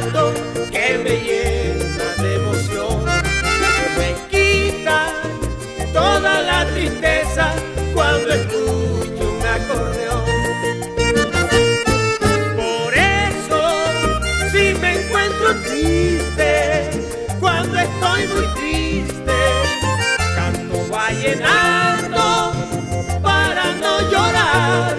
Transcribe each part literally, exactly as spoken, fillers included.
canto que me llena de emoción, me quita toda la tristeza cuando escucho un acordeón. Por eso, si me encuentro triste, cuando estoy muy triste, canto vallenato para no llorar.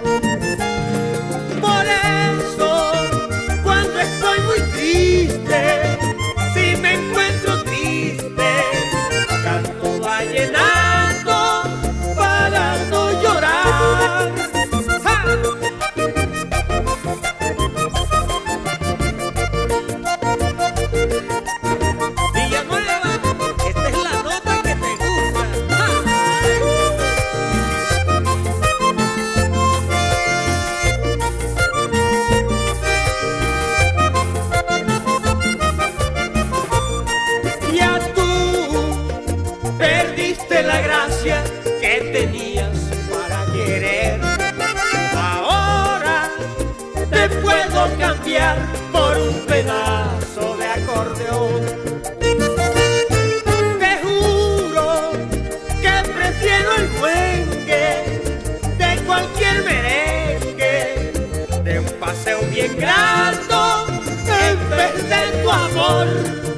Por eso, cuando estoy muy triste, si me encuentro triste, canto vallenato para no llorar. ¡Ja! Villanueva, esta es la nota que te gusta. ¡Ja! Ya tú perdiste la gracia que tenías para querer. Ahora te puedo cambiar por un pedazo de acordeón. Te juro que prefiero el merengue de cualquier merengue, de un paseo bien grato en vez de tu amor.